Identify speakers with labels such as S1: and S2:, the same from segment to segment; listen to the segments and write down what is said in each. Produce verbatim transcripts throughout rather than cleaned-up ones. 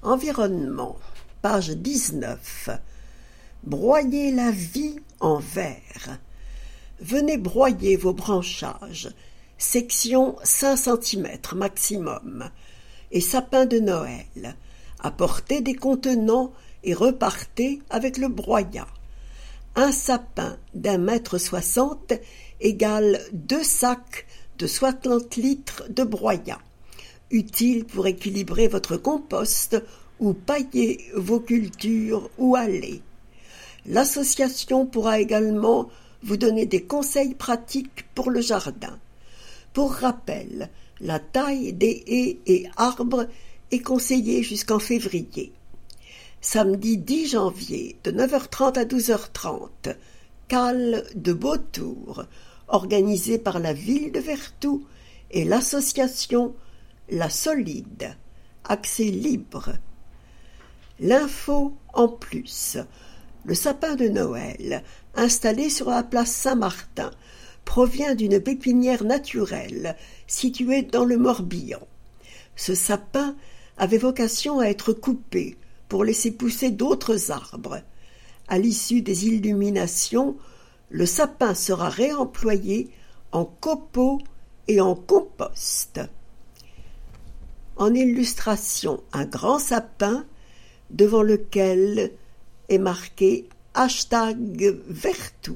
S1: Environnement, page dix-neuf. Broyer la vie en verre. Venez broyer vos branchages, section cinq centimètres maximum, et sapin de Noël. Apportez des contenants et repartez avec le broyat. Un sapin d'un mètre soixante égale deux sacs de soixante litres de broyat, utile pour équilibrer votre compost ou pailler vos cultures ou allées. L'association pourra également vous donner des conseils pratiques pour le jardin. Pour rappel, la taille des haies et arbres est conseillée jusqu'en février. Samedi dix janvier, de neuf heures trente à douze heures trente, cale de Beautour, organisée par la ville de Vertou et l'association La Solide, accès libre. L'info en plus. Le sapin de Noël, installé sur la place Saint-Martin, provient d'une pépinière naturelle située dans le Morbihan. Ce sapin avait vocation à être coupé pour laisser pousser d'autres arbres. À l'issue des illuminations, le sapin sera réemployé en copeaux et en compost. En illustration, un grand sapin devant lequel est marqué hashtag Vertou.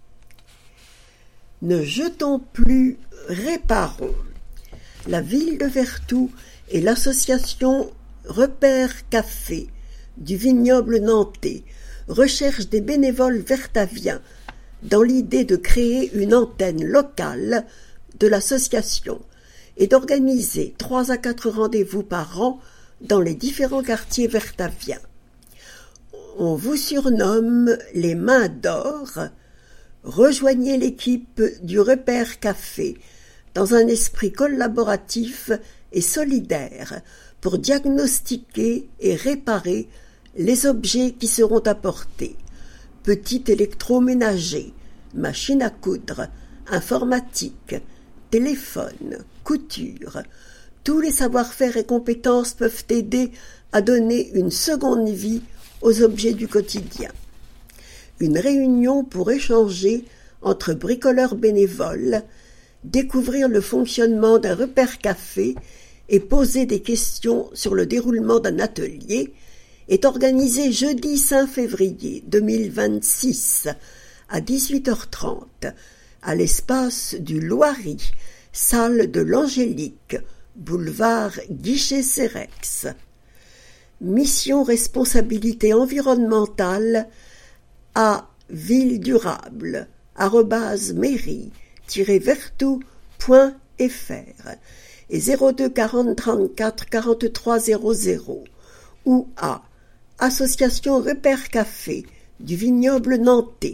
S1: Ne jetons plus, réparons. La ville de Vertou et l'association Repère Café du vignoble nantais recherchent des bénévoles vertaviens dans l'idée de créer une antenne locale de l'association et d'organiser trois à quatre rendez-vous par an dans les différents quartiers vertaviens. On vous surnomme les Mains d'Or. Rejoignez l'équipe du Repère Café dans un esprit collaboratif et solidaire pour diagnostiquer et réparer les objets qui seront apportés. Petit électroménager, machine à coudre, informatique, téléphone, couture. Tous les savoir-faire et compétences peuvent aider à donner une seconde vie aux objets du quotidien. Une réunion pour échanger entre bricoleurs bénévoles, découvrir le fonctionnement d'un repère café et poser des questions sur le déroulement d'un atelier est organisée jeudi cinq février deux mille vingt-six à dix-huit heures trente à l'espace du Loiry, salle de l'Angélique, boulevard Guichet-Sérex. Mission responsabilité environnementale à ville durable arobase mairie-vertou point fr et zéro deux quarante trente-quatre quarante-trois zéro zéro ou à association Repère Café du vignoble nantais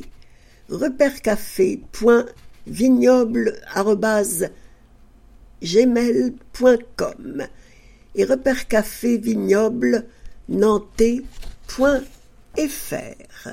S1: repèrecafé.vignoble arobase gmail point com et repère café vignoble nantais point fr.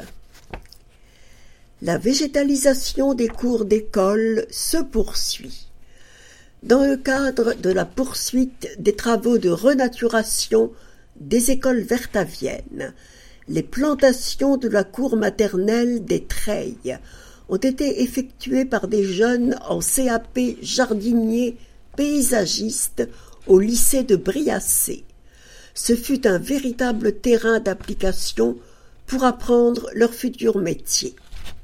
S1: La végétalisation des cours d'école se poursuit. Dans le cadre de la poursuite des travaux de renaturation des écoles vertaviennes, les plantations de la cour maternelle des Treilles ont été effectuées par des jeunes en C A P jardinier paysagiste au lycée de Briassé. Ce fut un véritable terrain d'application pour apprendre leur futur métier.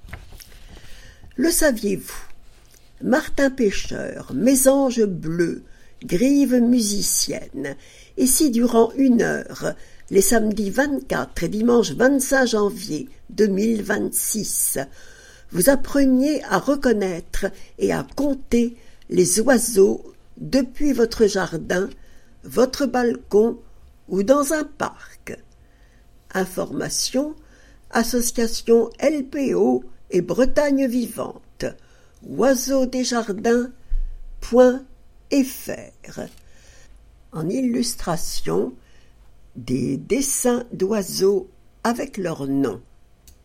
S1: Le saviez-vous? Martin Pêcheur, mésange bleu, grive musicienne, et si durant une heure, les samedis vingt-quatre et dimanche vingt-cinq janvier deux mille vingt-six, vous appreniez à reconnaître et à compter les oiseaux depuis votre jardin, votre balcon ou dans un parc. Information, association L P O et Bretagne Vivante, oiseaudesjardins point fr. En illustration, des dessins d'oiseaux avec leur nom.